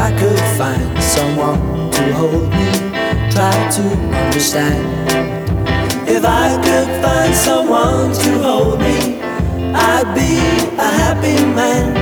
I could find someone to hold me, try to understand. If I could find someone to hold me, I'd be a happy man.